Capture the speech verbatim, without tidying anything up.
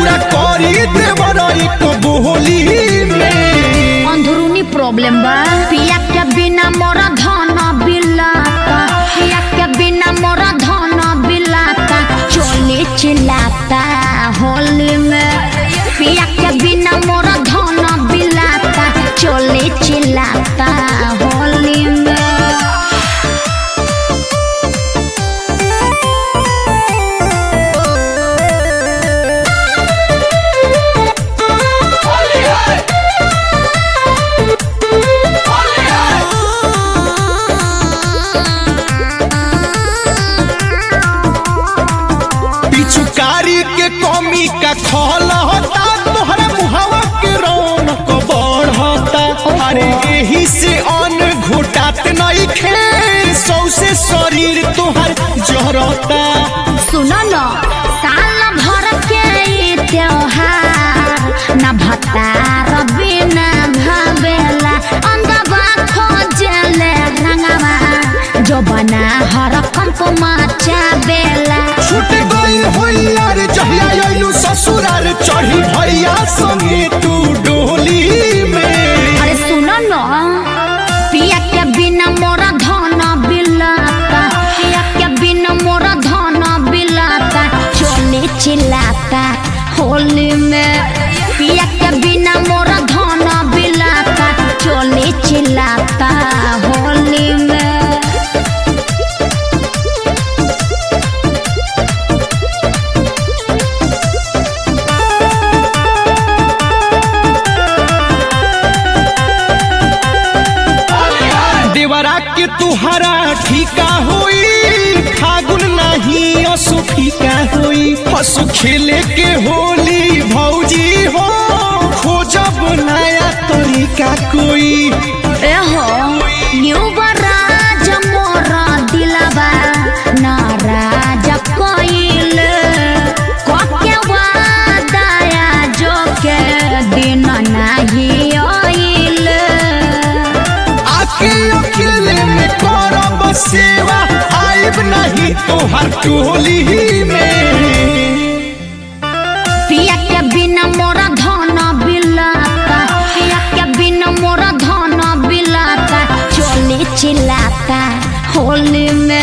पूरा करी देवरा एक बोली में। अंदरूनी प्रॉब्लम बा पिया के बिना मोरा धन बिलाता, पिया के बिना मोरा धन बिलाता, चोली चिल्लाता होली में। पिया के बिना मोरा धन बिलाता, चोली चिल्लाता होली में। पिचुकारी के कमी का खल होता, तोहरा मुहावा के रौनक बढ़ता। अरे यही से अन्न घुटात नहीं खे, सौसे शरीर तोहर जरता। सुनो न साल भर के ई त्योहार न भतार बिना भावेला, अंगवा खोजले रंगवा जो बना हर कंप मचावेला। छूट गई होई यार जहिया आइलू ससुरार, चढ़ी भैया संगे तू डोली में। अरे सुनो न पिया के बिना मोरा धन बिलाता, पिया के बिना मोरा धन बिलाता, चोली चिल्लाता होली में। पिया के बिना मोरा धन बिलाता, चोली चिल्लाता होली में। देवरा के तुहरा ठीका होई, फागुन नहीं असु फीका होई। हसु खेले के होली भौजी हो, खोजब नया तरीका कोई। ए हो युवराज मोरा दिलवा नाराज कोइल, कोके वादाया जो के दिन नहीं आइल। आके अकेले में करब सेवा, आइब नहीं तोहर टोली में। पिया के बिना मोरा धन बिलाता, पिया के बिना मोरा धन बिलाता, चोली चिल्लाता होली में।